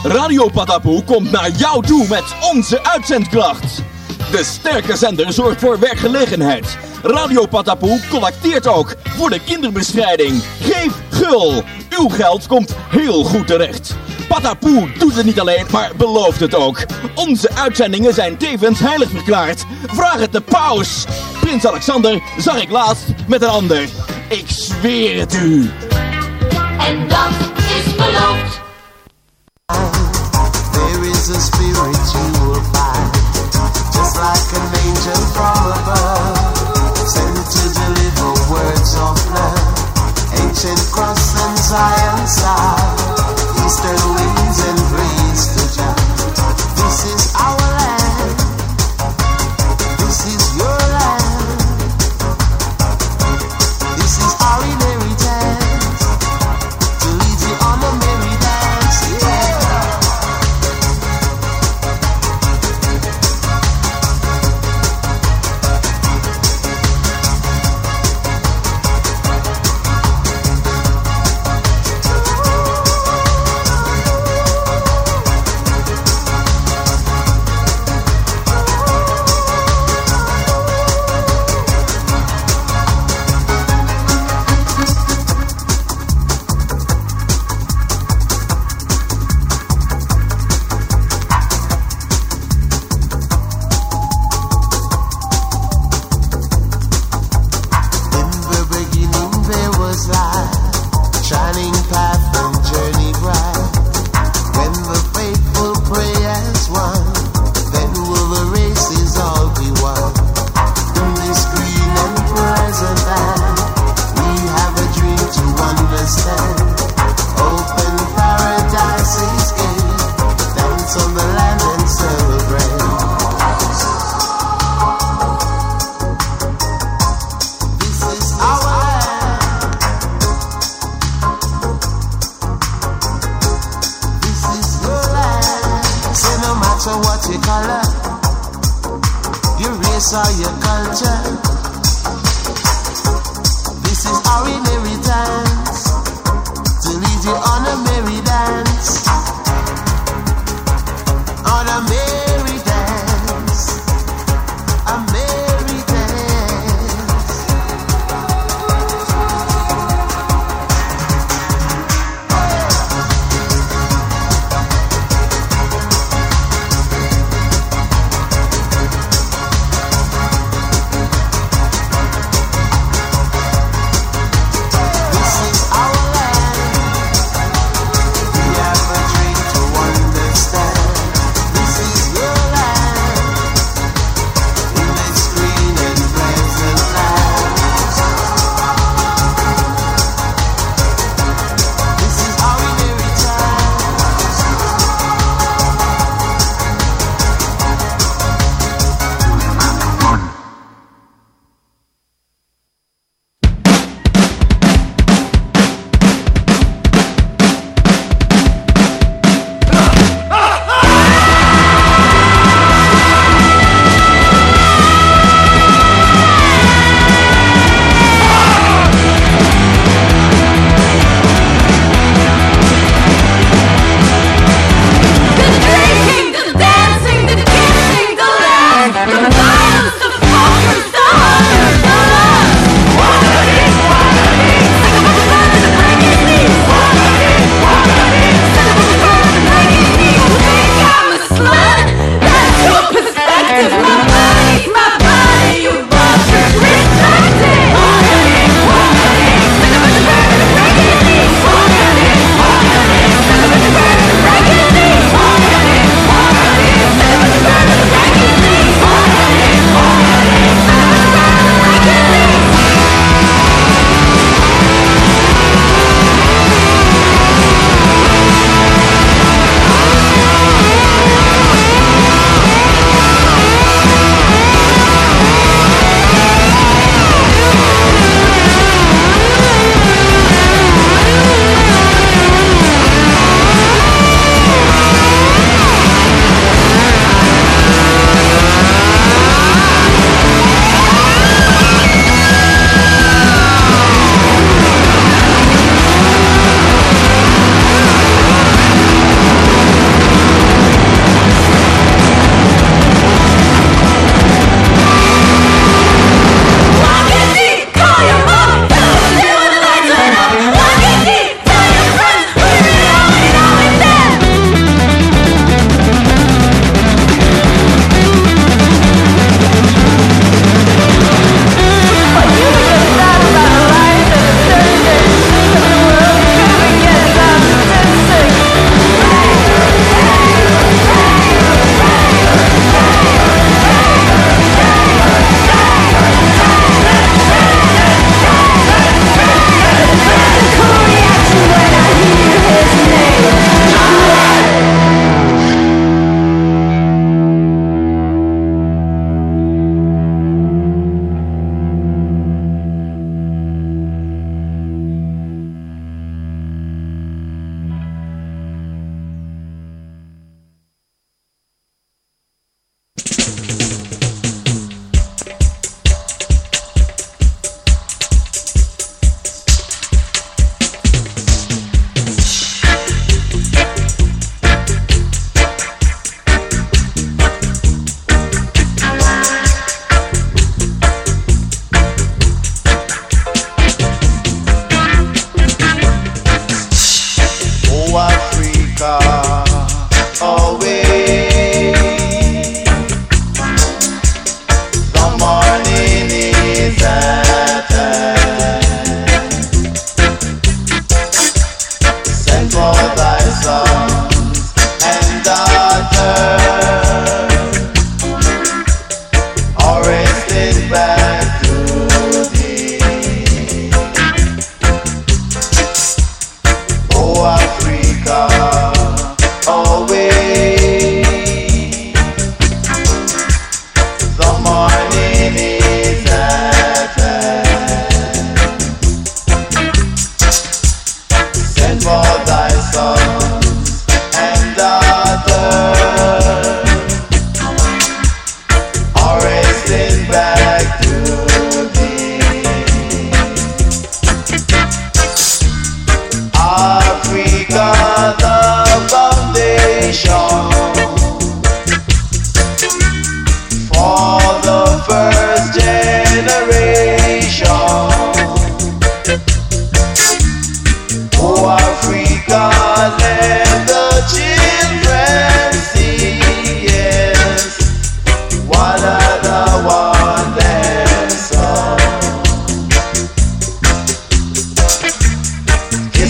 Radio Patapoe komt naar jou toe met onze uitzendkracht. De sterke zender zorgt voor werkgelegenheid. Radio Patapoe collecteert ook voor de kinderbestrijding. Geef gul. Uw geld komt heel goed terecht. Patapoe doet het niet alleen, maar belooft het ook. Onze uitzendingen zijn tevens heilig verklaard. Vraag het de paus. Prins Alexander zag ik laatst met een ander. Ik zweer het u. En dat is beloofd. There is a spirit you will find, just like an angel from above, sent to deliver words of love. Ancient cross and Zion side, eastern winds and breeze to Jah. This is our land, this is your land, this is our inheritance, to lead you on a merry dance, yeah.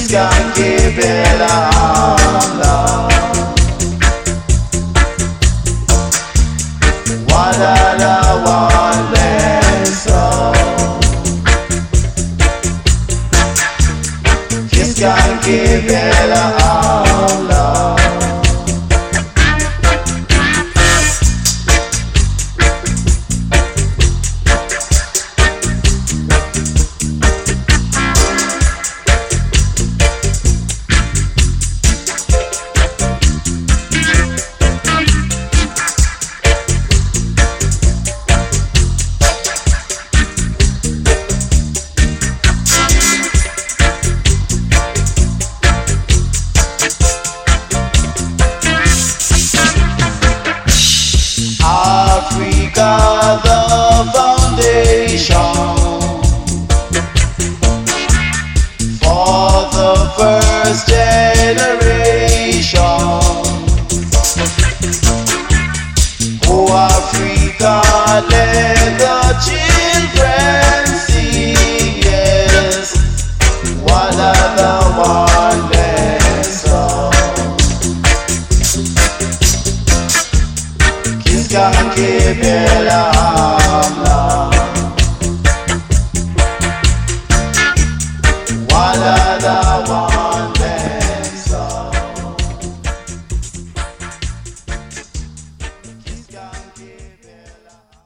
Kiss can't give it all love. What I want less so. Kiss can't give it all love. Africa, the foundation for the first generation. Oh, Africa, let the children sing, yes. What other one less so. Kiss can't give it all love. What other one less so. Kiss can't give it all.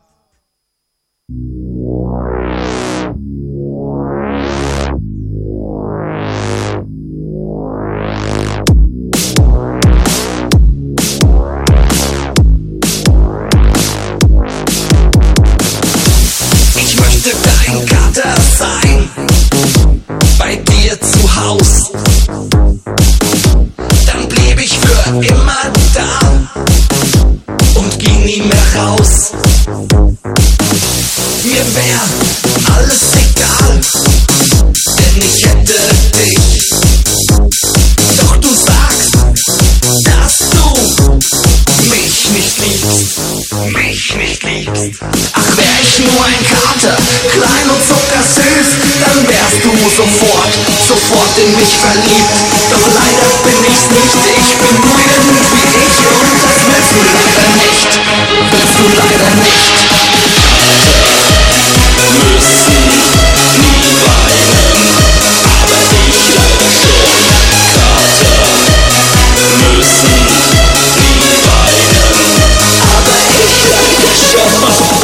Ich möchte dein Kater sein, bei dir zu Haus. Dann blieb ich für immer da und ging nie mehr raus. Mir wär alles egal, denn ich hätte dich. Doch du sagst, dass du mich nicht liebst. Mich nicht liebst. Ach, wär ich nur ein Kater, klein und zuckersüß, dann wärst du sofort in mich verliebt. Doch leider bin ich's nicht, ich bin nur irgendwie ich und das willst du leider nicht. Willst du leider nicht. Müssen nie weinen, aber ich leider schon. Kater müssen nie weinen, aber ich leider schon.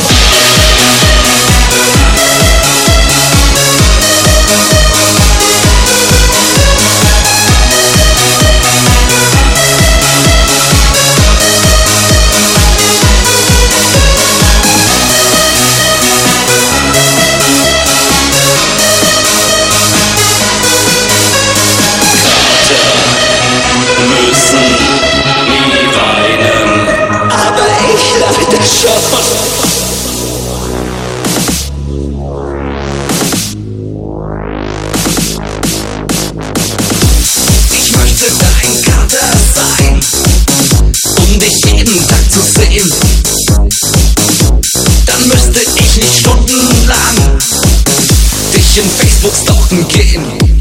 Ich möchte dein Kater sein, um dich jeden Tag zu sehen. Dann müsste ich nicht stundenlang dich in Facebook stalken gehen.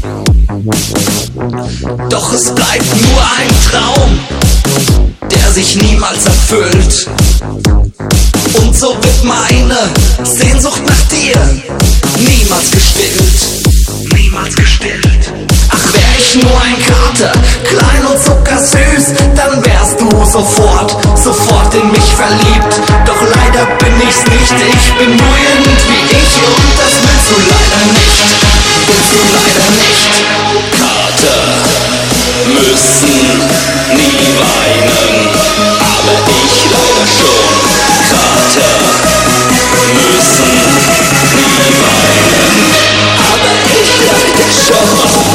Doch es bleibt nur ein Traum, der sich niemals erfüllt. Und so wird meine Sehnsucht nach dir niemals gestillt. Niemals gestillt. Ach, wär ich nur ein Kater, klein und zuckersüß, dann wärst du sofort in mich verliebt. Doch leider bin ich's nicht, ich bin nur irgendwie ich und das willst du leider nicht. Willst du leider nicht. Kater müssen nie weinen, aber ich leider schon. Kater müssen nie weinen, aber ich leider schon.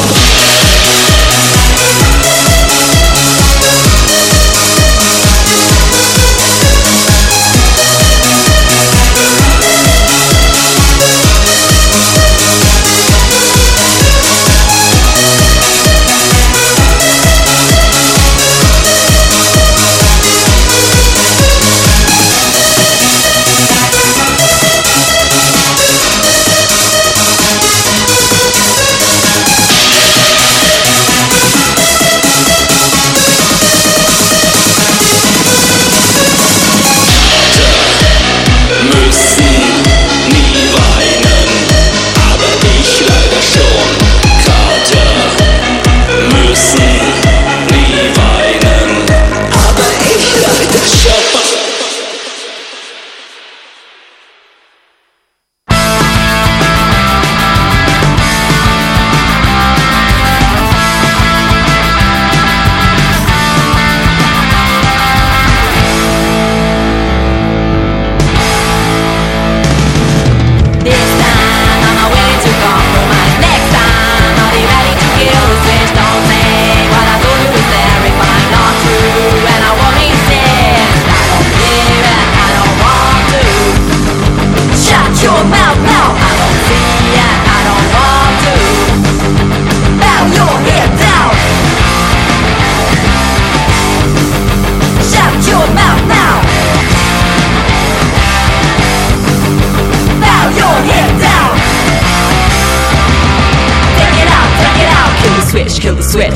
switch.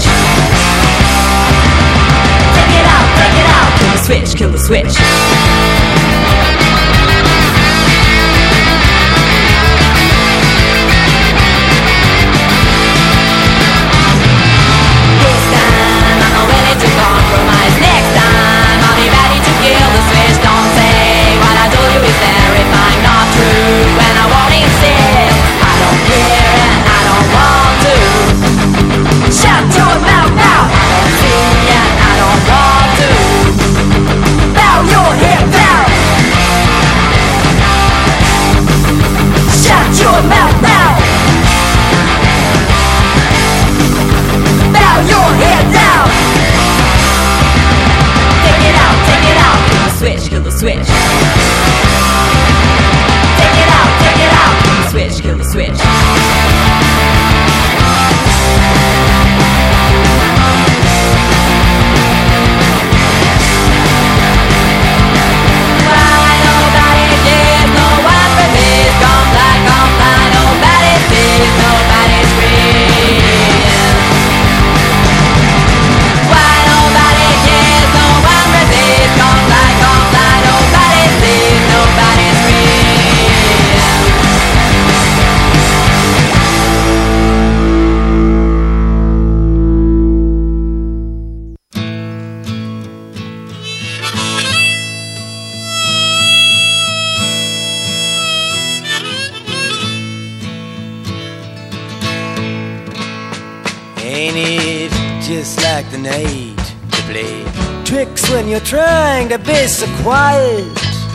Take it out, kill the switch, kill the switch. This time I'm not willing to compromise. Next time I'll be ready to kill the switch. Don't say what I told you is terrifying, not true, and I won't insist. I don't care and I don't want to. Shout your mouth now. I don't see and I don't want to. Bow your head down. Shout your mouth now. Bow your head down. Take it out, kill the switch, kill the switch. Take it out, kill the switch, kill the switch. Ain't it just like the night to play tricks when you're trying to be so quiet?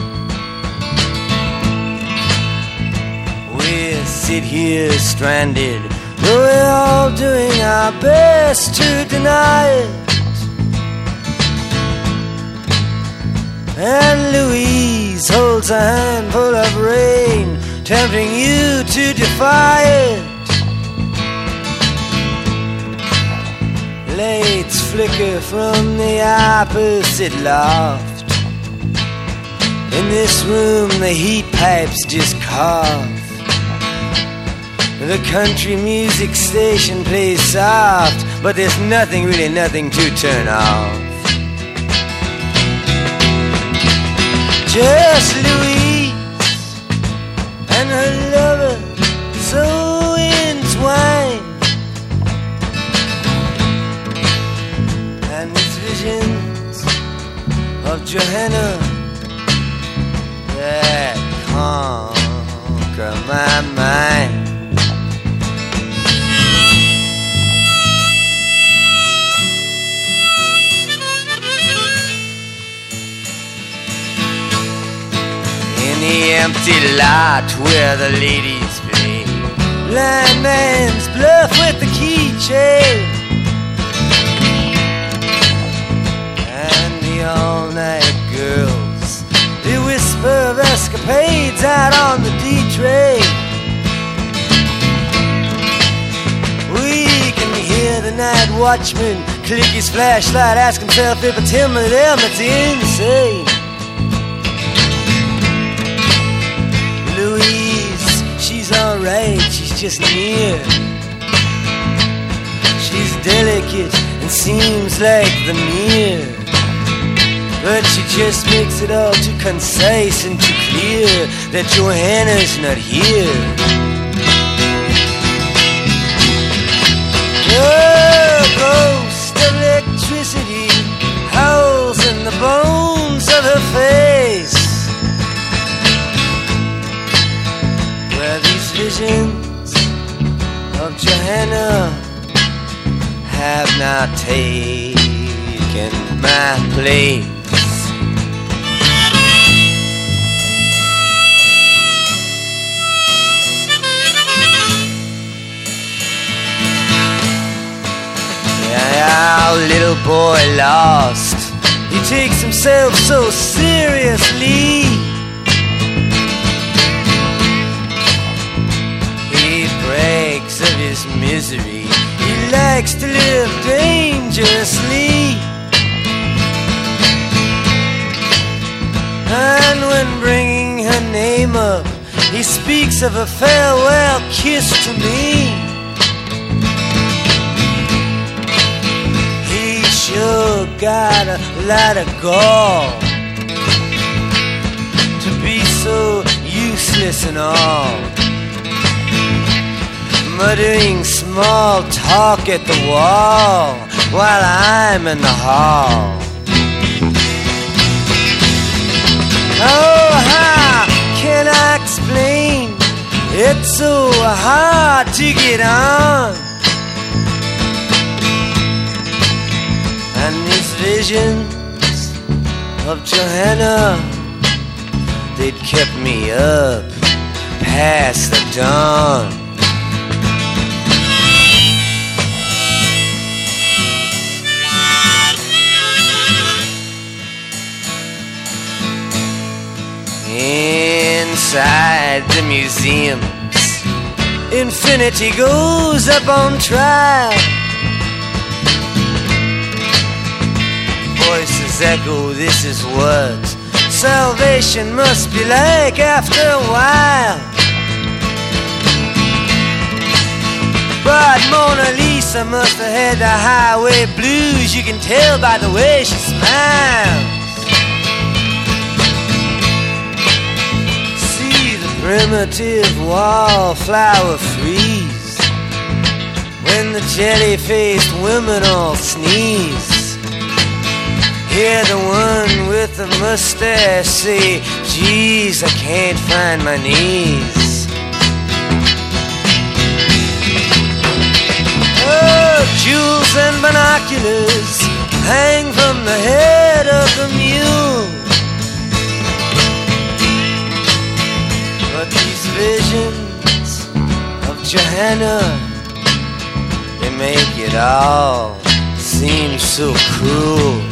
We sit here stranded, though we're all doing our best to deny it. And Louise holds a handful of rain, tempting you to defy it. Lights flicker from the opposite loft. In this room the heat pipes just cough. The country music station plays soft, but there's nothing, really nothing to turn off. Just Louise and her lover so entwined. And these visions of Johanna that conquer my mind. In the empty lot where the ladies play blind man's bluff with the keychain. All-night girls, they whisper of escapades out on the D-train. We can hear the night watchman click his flashlight, ask himself if it's him or them that's insane. Louise, she's alright, she's just near. She's delicate and seems like the mirror, but she just makes it all too concise and too clear that Johanna's not here. The ghost of electricity howls in the bones of her face, where these visions of Johanna have now taken my place. Our little boy lost, he takes himself so seriously. He brags of his misery, he likes to live dangerously. And when bringing her name up, he speaks of a farewell kiss to me. got a lot of gall to be so useless and all, muttering small talk at the wall while I'm in the hall. Oh, how can I explain? It's so hard to get on. And these visions of Johanna, they'd kept me up past the dawn. Inside the museums, infinity goes up on trial. Voices echo, this is what salvation must be like after a while. But Mona Lisa must have had the highway blues. You can tell by the way she smiles. Primitive wallflower freeze when the jelly-faced women all sneeze. Hear the one with the mustache say, geez, I can't find my knees. Oh, jewels and binoculars hang from the head of the mule. But these visions of Johanna, they make it all seem so cruel.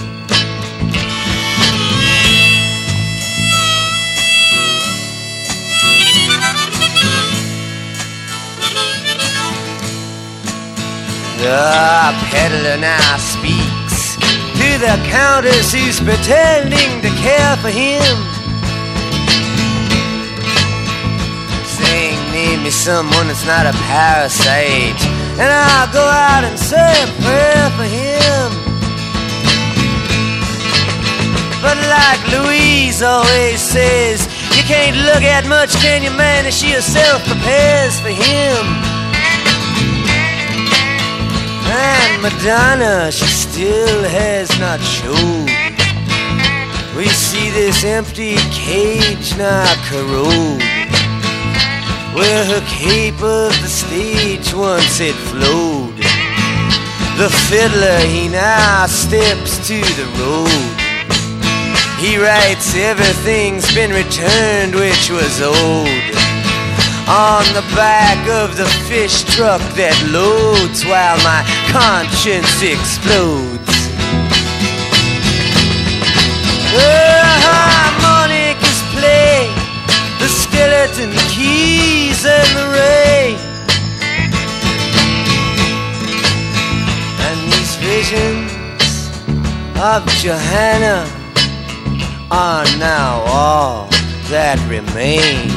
The peddler now speaks to the countess who's pretending to care for him, name me someone that's not a parasite, and I'll go out and say a prayer for him. But like Louise always says, you can't look at much, can you, man, as she herself prepares for him. And Madonna, she still has not showed. We see this empty cage now corrode, where her cape of the stage once had flowed. The fiddler, he now steps to the road. He writes everything's been returned which was owed on the back of the fish truck that loads while my conscience explodes. The harmonicas play, the skeleton keys and the rain, and these visions of Johanna are now all that remain.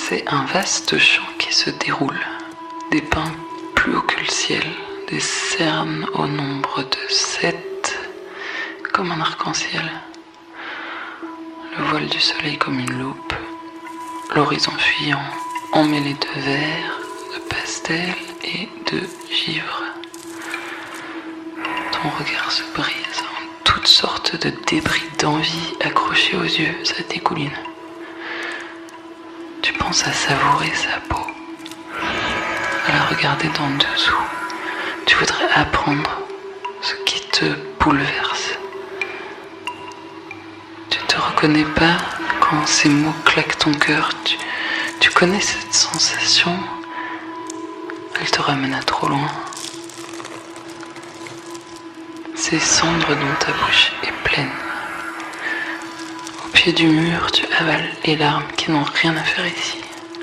C'est un vaste champ qui se déroule, des pins plus haut que le ciel, des cernes au nombre de 7, comme un arc-en-ciel. Le voile du soleil comme une loupe, l'horizon fuyant, emmêlé de vert, de pastel et de givre. Ton regard se brise en toutes sortes de débris d'envie accrochés aux yeux, ça dégouline. Tu penses à savourer sa peau, à la regarder d'en dessous. Tu voudrais apprendre ce qui te bouleverse. Tu te reconnais pas quand ces mots claquent ton cœur. Tu connais cette sensation. Elle te ramène à trop loin. Ces cendres dont ta bouche est pleine. Au pied du mur, tu avales les larmes qui n'ont rien à faire ici.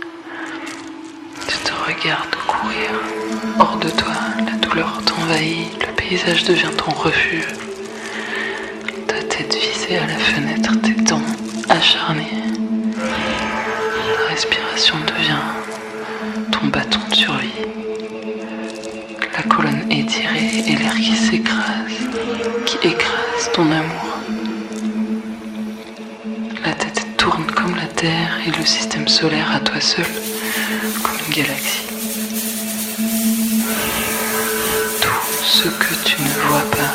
Tu te regardes courir. Hors de toi, la douleur t'envahit, le paysage devient ton refuge. Ta tête vissée à la fenêtre, tes dents acharnées. Ta respiration devient ton bâton de survie. La colonne étirée et l'air qui s'écrase, qui écrase ton amour. La tête tourne comme la Terre et le système solaire à toi seul, comme une galaxie. Tout ce que tu ne vois pas,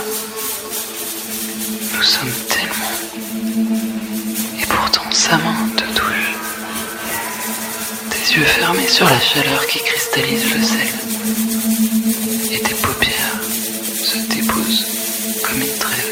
nous sommes tellement. Et pourtant sa main te touche. Tes yeux fermés sur la chaleur qui cristallise le sel. Et tes paupières se déposent comme une trêve.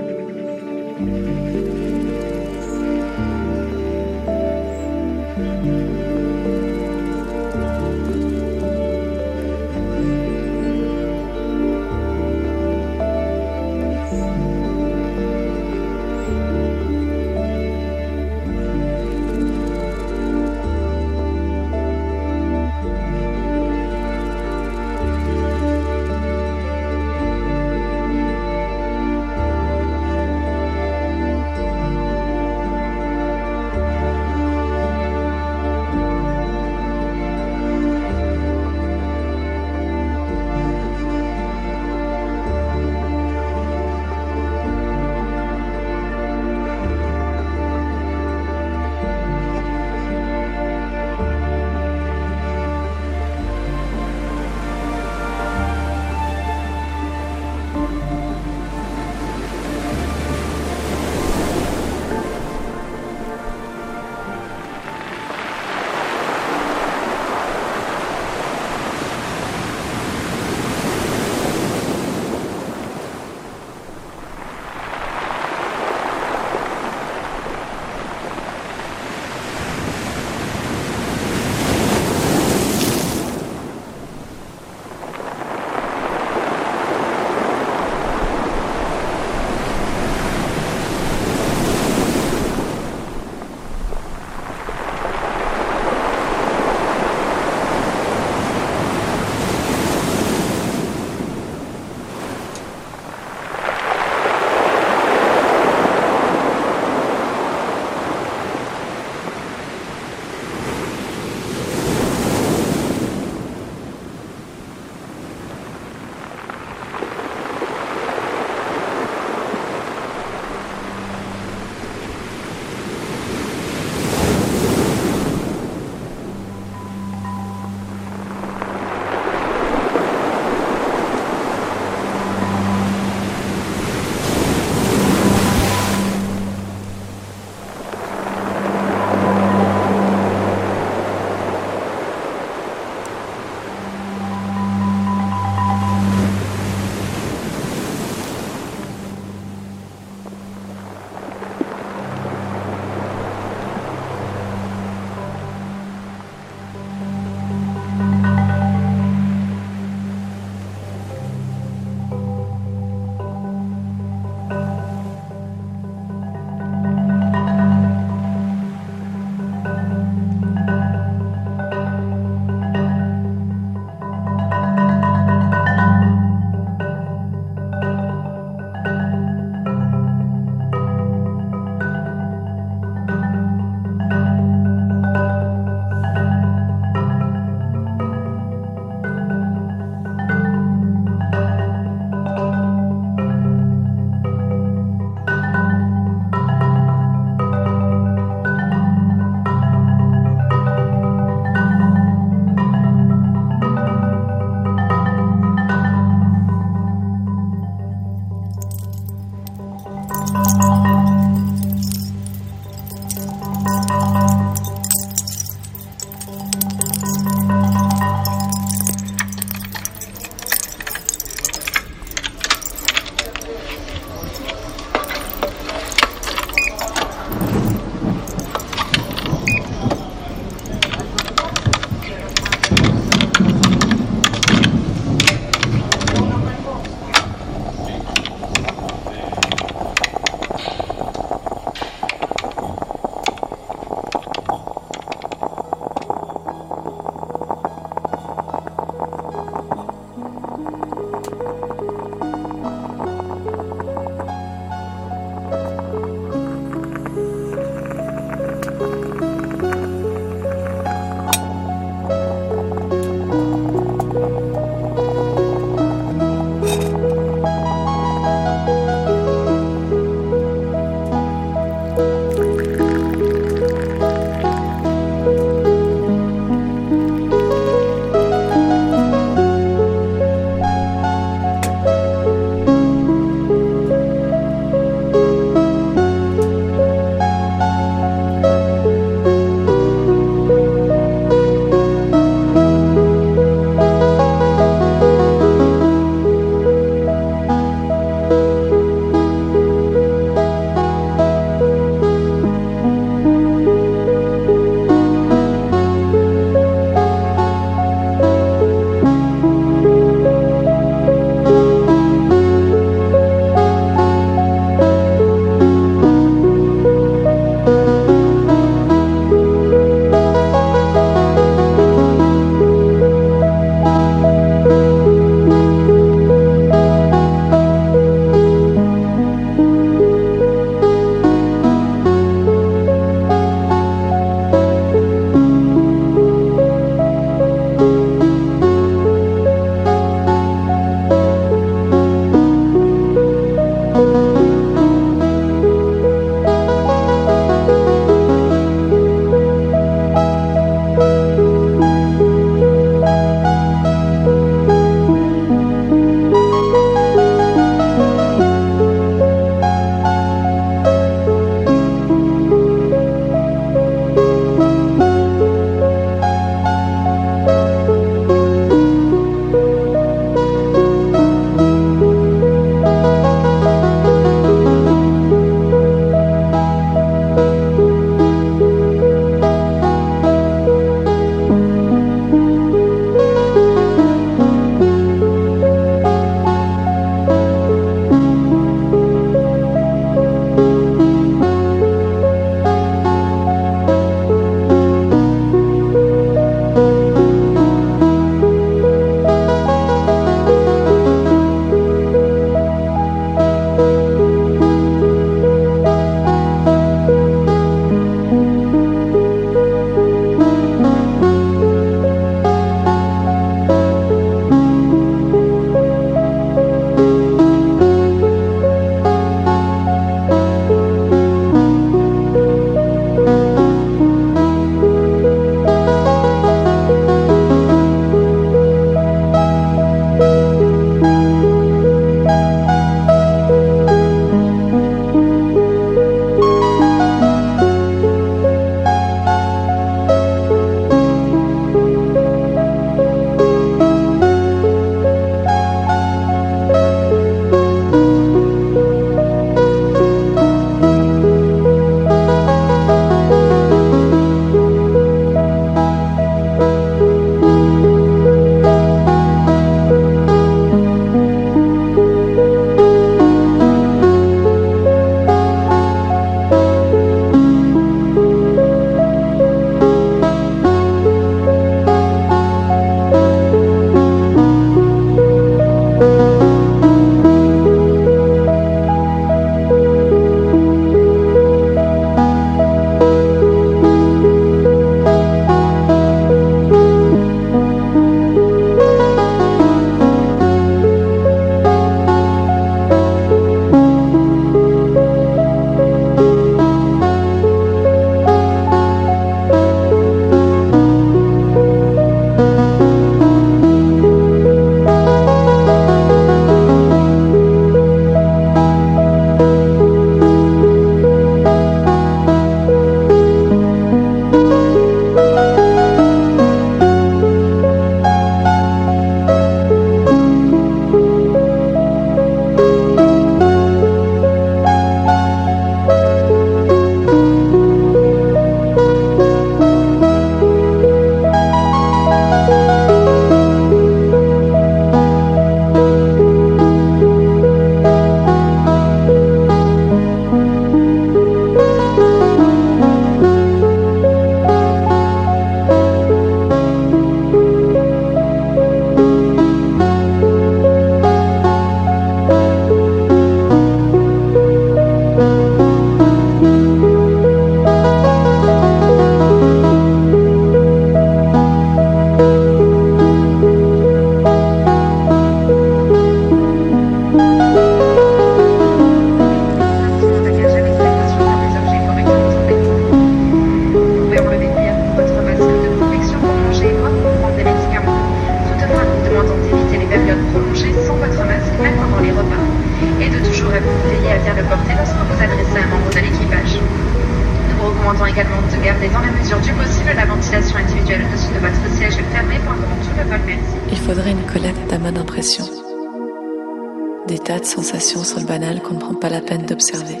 recommandons également de garder dans la mesure du possible la ventilation individuelle au-dessus de votre siège fermé pendant tout le vol, merci. Il faudrait une collecte d'amas d'impression. Des tas de sensations sur le banal qu'on ne prend pas la peine d'observer.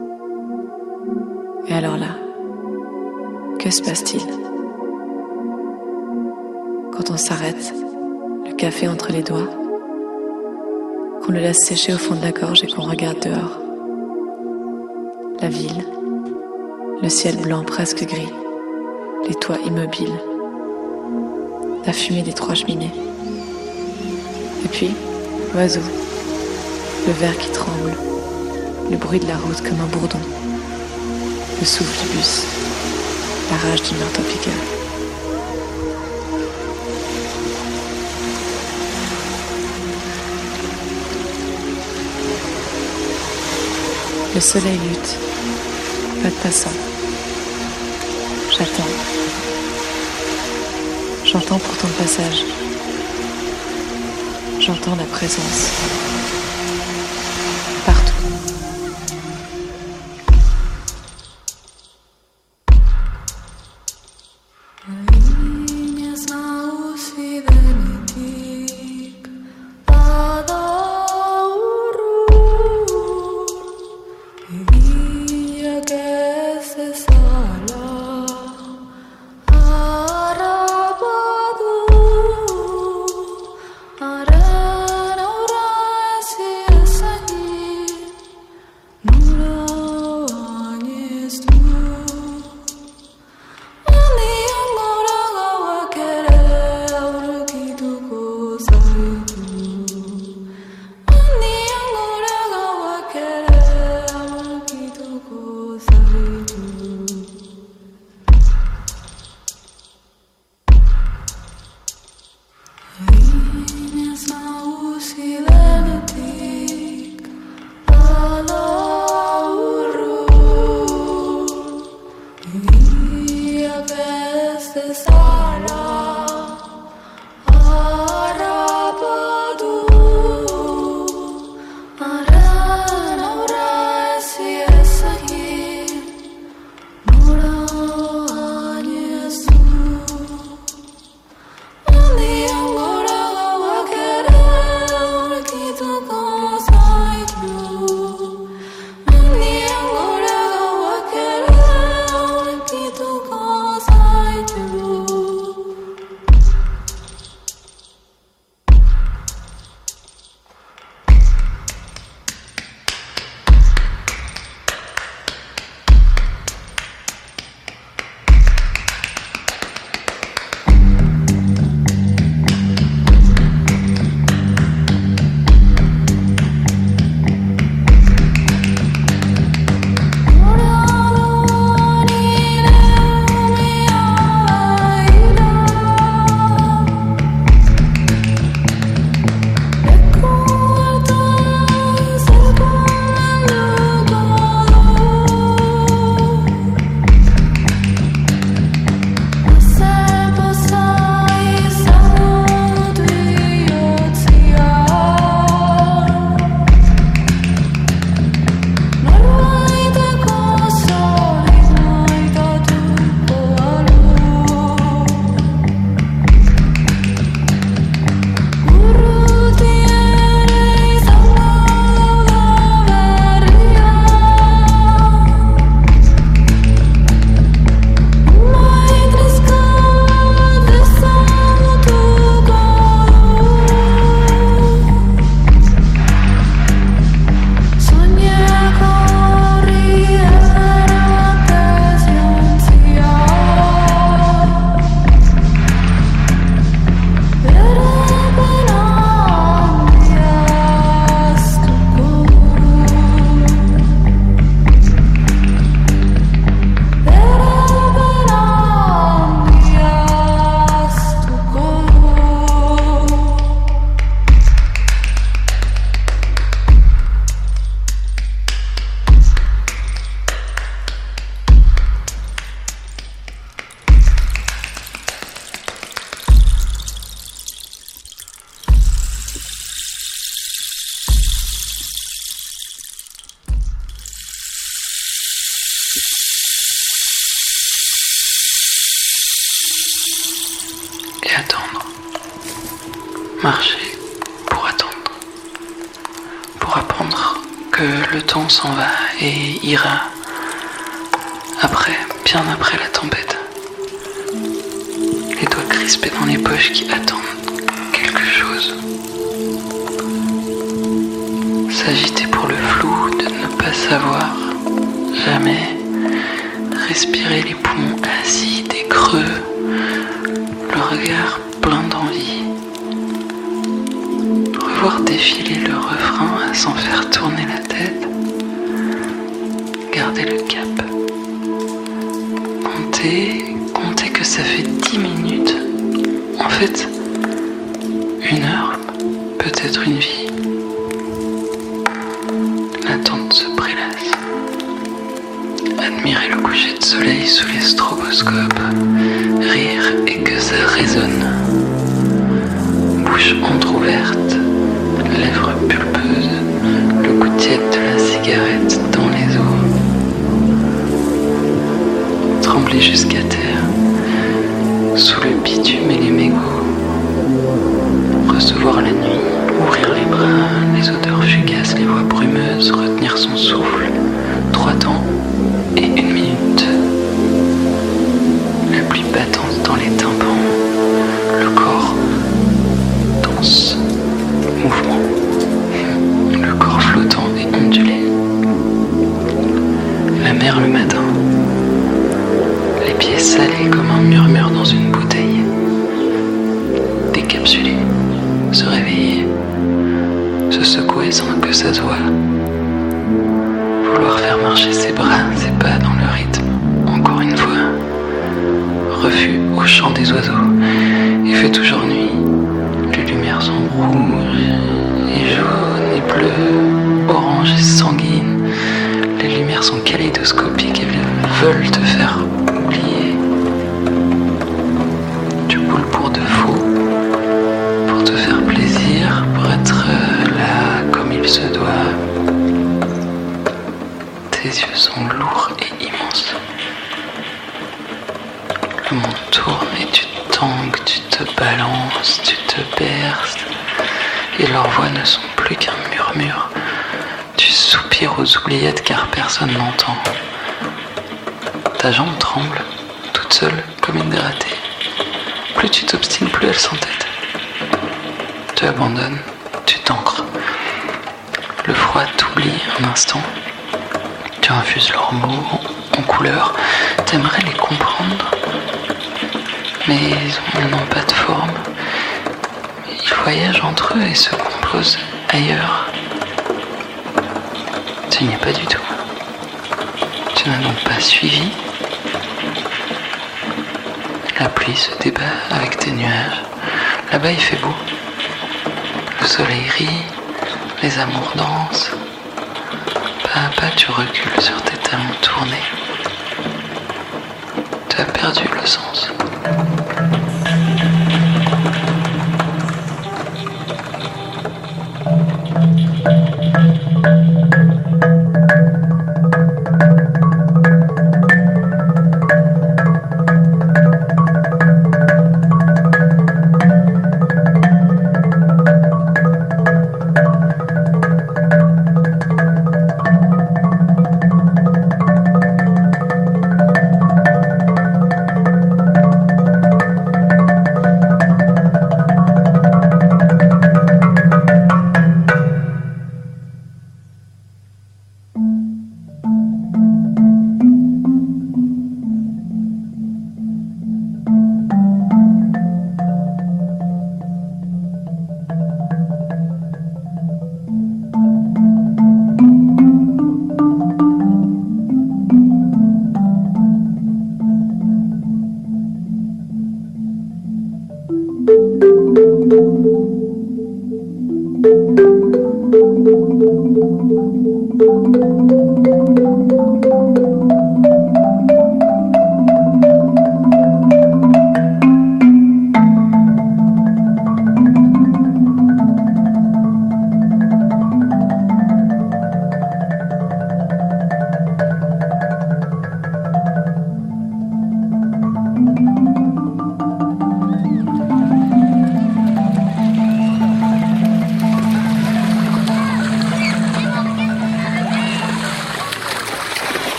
Et alors là, que se passe-t-il? Quand on s'arrête, le café entre les doigts, qu'on le laisse sécher au fond de la gorge et qu'on regarde dehors. La ville, le ciel blanc presque gris, les toits immobiles, la fumée des 3 cheminées. Et puis, l'oiseau, le verre qui tremble, le bruit de la route comme un bourdon, le souffle du bus, la rage du marteau piqueur. Le soleil lutte, pas de passant. J'attends. J'entends pourtant le passage. J'entends la présence. Partout. Arana attendre. Marcher pour attendre. Pour apprendre que le temps s'en va et ira après, bien après la tempête. Les doigts crispés dans les poches qui attendent quelque chose. S'agiter pour le flou de ne pas savoir jamais. Respirer les poumons acides et creux, le regard plein d'envie. Revoir défiler le refrain sans faire tourner la tête. Garder le cap. Compter que ça fait 10 minutes. En fait, 1 heure, peut-être une vie. L'attente se prélasse. Admirer le coucher de soleil sous les stroboscopes. Rire et que ça résonne. Bouche entrouverte, lèvres pulpeuses, le goût tiède de la cigarette dans les os. Trembler jusqu'à terre, sous le bitume et les mégots. Recevoir la nuit, ouvrir les bras, les odeurs fugaces, les voix brumeuses, retenir son souffle. 3 temps et 1 minute. La pluie battante dans les tympans, le corps danse, mouvement, le corps flottant et ondulé. La mer le matin, les pieds salés comme un murmure dans une bouteille. Décapsuler, se réveiller, se secouer sans que ça se voie. Vouloir faire marcher ses bras, ses pas dans le rythme, encore une fois. Refus au chant des oiseaux. Il fait toujours nuit. Les lumières sont rouges et jaunes et bleues, oranges et sanguines. Les lumières sont kaléidoscopiques et veulent te faire oublier. Tu boules pour de faux, pour te faire plaisir, pour être là comme il se doit. Tes yeux sont lourds et immenses. Le monde tourne et tu tangues, tu te balances, tu te berces. Et leurs voix ne sont plus qu'un murmure. Tu soupires aux oubliettes car personne n'entend. Ta jambe tremble, toute seule comme une grattée. Plus tu t'obstines, plus elle s'entête. Tu abandonnes, tu t'ancres. Le froid t'oublie un instant. Tu infuses leurs mots en couleurs. T'aimerais les comprendre, mais ils n'ont pas de forme. Ils voyagent entre eux et se composent ailleurs. Tu n'y es pas du tout. Tu n'as donc pas suivi. La pluie se débat avec tes nuages. Là-bas il fait beau. Le soleil rit, les amours dansent. Pas à pas tu recules sur tes talons tournés. Tu as perdu le sens.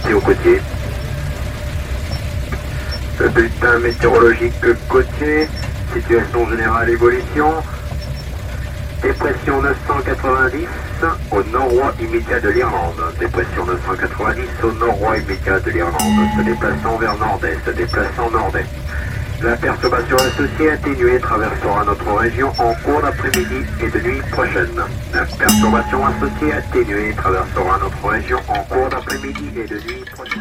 météo côtier. Le bulletin météorologique côtier, situation générale évolution. Dépression 990 au nord-ouest immédiat de l'Irlande. Dépression 990 au nord-ouest immédiat de l'Irlande. Se déplaçant vers nord-est, se déplaçant nord-est. La perturbation associée atténuée traversera notre région en cours d'après-midi et de nuit prochaine. La perturbation associée atténuée traversera notre région en cours d'après-midi et de nuit prochaine.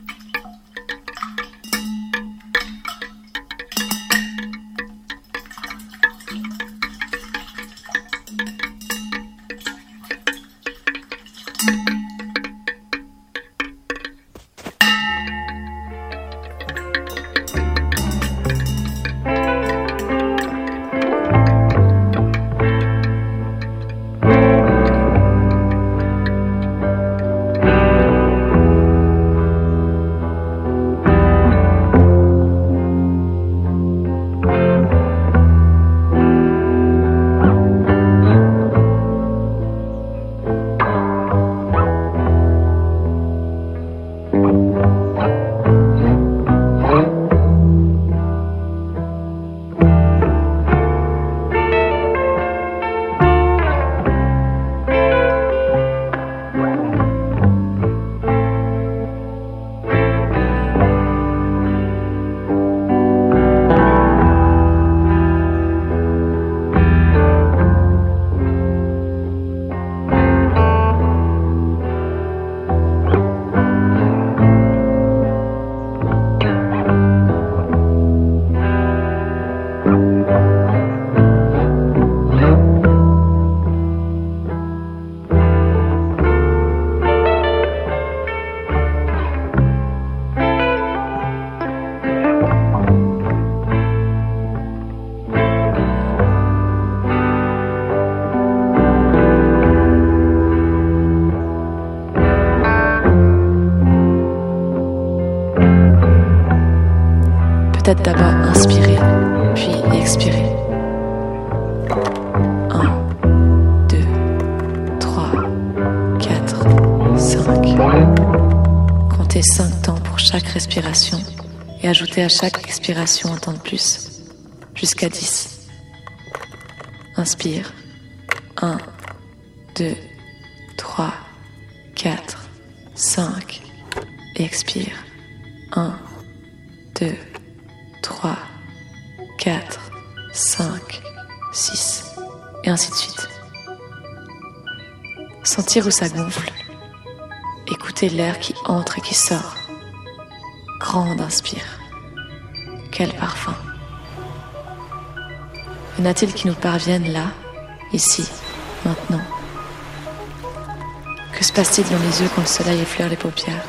Peut-être d'abord inspirer, puis expirer. 1, 2, 3, 4, 5. Comptez 5 temps pour chaque respiration et ajoutez à chaque expiration un temps de plus, jusqu'à 10. Inspire. 1, 2, 3, 4, 5. Expire. 1, 2, 3, 4, 5, 6, et ainsi de suite. Sentir où ça gonfle. Écoutez l'air qui entre et qui sort. Grande inspire. Quel parfum. Y en a-t-il qui nous parviennent là, ici, maintenant? Que se passe-t-il dans les yeux quand le soleil effleure les paupières?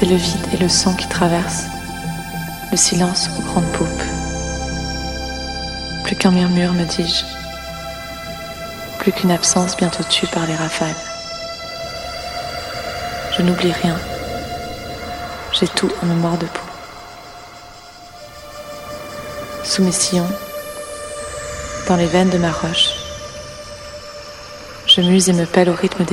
C'est le vide et le son qui traversent, le silence aux grandes poupes. Plus qu'un murmure, me dis-je, plus qu'une absence bientôt tue par les rafales. Je n'oublie rien, j'ai tout en mémoire de peau. Sous mes sillons, dans les veines de ma roche, je muse et me pèle au rythme des